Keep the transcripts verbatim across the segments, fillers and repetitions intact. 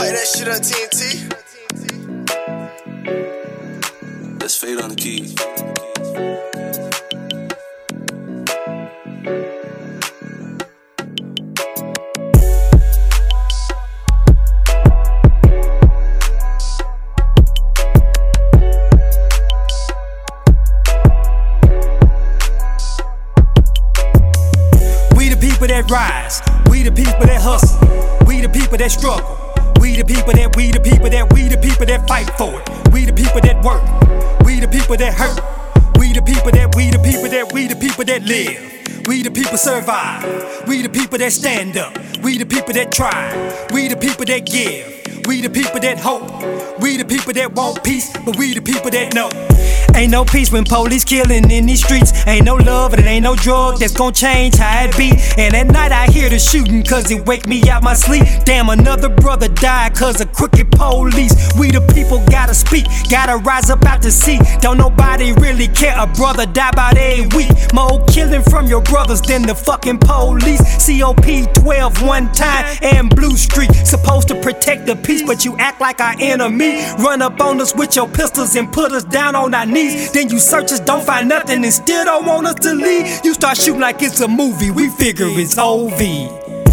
Hey, that shit on T N T. Let's fade on the keys. We the people that rise, we the people that hustle, we the people that struggle, we the people that, we the people that, we the people that fight for it, we the people that work, we the people that hurt, we the people that, we the people that, we the people that live, we the people survive, we the people that stand up, we the people that try, we the people that give, we the people that hope, we the people that want peace, but we the people that know. Ain't no peace when police killing in these streets. Ain't no love and it ain't no drug that's gon' change how it be. And at night I hear the shooting cause it wake me out my sleep. Damn, another brother died cause of crooked police. We the people gotta speak, gotta rise up out the sea. Don't nobody really care, a brother die about every week. More killing from your brothers than the fucking police. C O P twelve one time and Blue Street. Supposed to protect the peace but you act like our enemy. Run up on us with your pistols and put us down on our knees. Then you search us, don't find nothing and still don't want us to leave. You start shooting like it's a movie, we figure it's O V.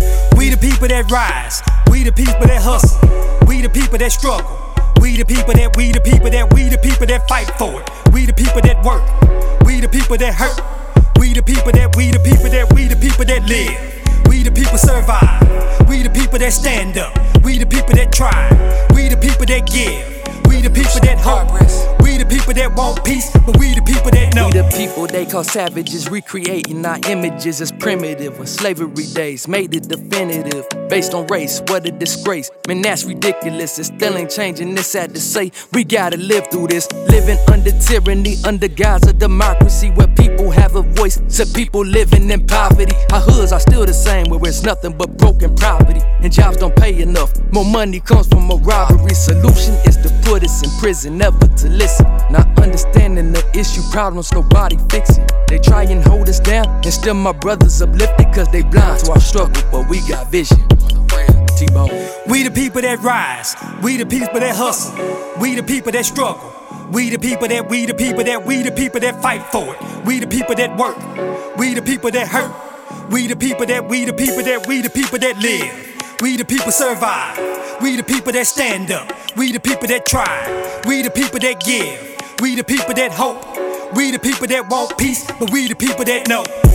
We the people that rise, we the people that hustle, we the people that struggle, we the people that, we the people that, we the people that fight for it, we the people that work, we the people that hurt, we the people that, we the people that, we the people that live, we the people survive, we the people that stand up, we the people that try, we the people that give, we the people that hope, we the people that want peace, but we the people that know. We the people they call savages, recreating our images as primitive. When slavery days made it definitive, based on race, what a disgrace. Man, that's ridiculous, it still ain't changing, it's sad to say. We gotta live through this, living under tyranny, under guise of democracy, where people have a voice, so people living in poverty. Our hoods are still the same, where it's nothing but broken property, and jobs don't pay enough, more money comes from a robbery. Solution is to put us in prison, never to listen. Not understanding the issue, problems nobody fixing. They try and hold us down, and still my brothers uplifted, cause they blind to our struggle, but we got vision. T-Bone. We the people that rise, we the people that hustle, we the people that struggle, we the people that, we the people that, we the people that fight for it, we the people that work, we the people that hurt, we the people that, we the people that, we the people that live, we the people survive, we the people that stand up, we the people that try, we the people that give, we the people that hope, we the people that want peace, but we the people that know.